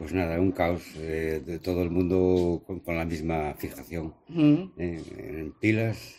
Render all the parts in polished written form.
Pues nada, un caos de todo el mundo con la misma fijación. En pilas,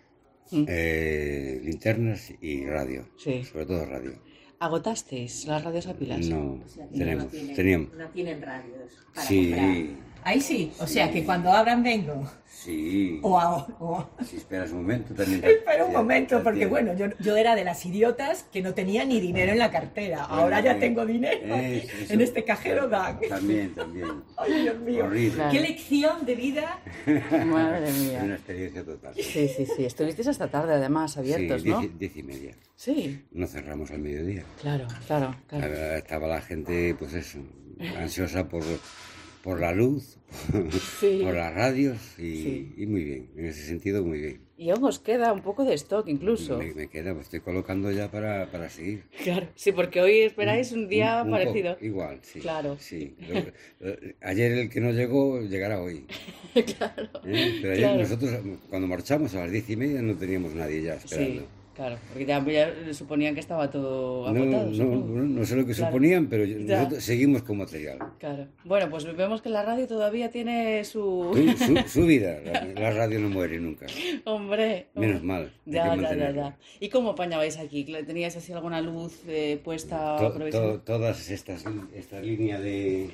linternas y radio. Sí. Sobre todo radio. ¿Agotasteis las radios a pilas? No, O sea, que teníamos. no tienen radios para Sí, comprar. Ahí sí, o sea que Sí. cuando abran vengo. sí. O Si esperas un momento también. Espera un momento, porque ya- bueno, yo era de las idiotas que no tenía ni dinero en la cartera. Ahora ya tengo dinero. Eso. En este cajero dan. También. Ay, Dios mío. Horrible. Claro. Qué lección de vida. Madre Es una mía. experiencia total. Sí. Estuvisteis hasta tarde, además, abiertos, Sí, ¿no? 10:30. Sí, No cerramos al mediodía. claro. Estaba la gente, pues eso, ansiosa por la luz, Sí. por las radios Sí. y muy bien, en ese sentido muy bien. Y aún os queda un poco de stock incluso. Me queda, me estoy colocando ya para seguir. Claro. Sí, porque hoy esperáis un día Un parecido. poco igual, sí. Claro. Sí. Ayer el que no llegó, llegará hoy. Claro. Pero ayer Claro. nosotros, cuando marchamos a las 10:30, no teníamos nadie ya esperando. Sí, claro. Porque ya suponían que estaba todo agotado. supongo. No sé lo que Claro. suponían, pero Ya. nosotros seguimos con material. Claro. Bueno, pues vemos que la radio todavía tiene su... Su vida, la radio no muere nunca. Hombre. Menos mal. hay que Ya. mantenerla. ¿Y cómo apañabais aquí? ¿Teníais así alguna luz puesta provisional? Todas esta línea de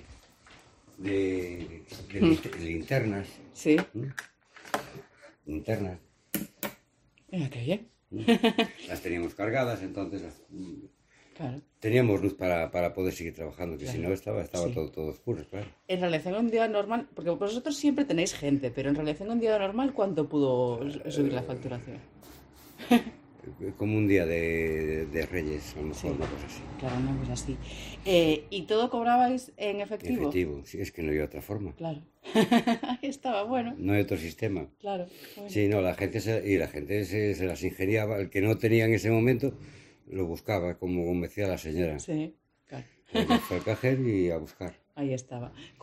linternas, Sí. linternas, Mira, qué bien. las teníamos cargadas, entonces Claro. teníamos luz para poder seguir trabajando, que si Claro. no estaba Sí. todo oscuro, claro. En relación a un día normal, porque vosotros siempre tenéis gente, pero en relación a un día normal, ¿cuánto pudo subir la facturación? Como un día de Reyes, a lo mejor, Sí. una cosa así. Claro, una cosa así. ¿Y todo cobrabais en efectivo? Efectivo, sí, es que no hay otra forma. Claro. Ahí estaba, bueno. No hay otro sistema. Claro. Bueno. Sí, no, la gente se las ingeniaba, el que no tenía en ese momento lo buscaba, como decía la señora. Sí, claro. Fue al cajero y a buscar. Ahí estaba.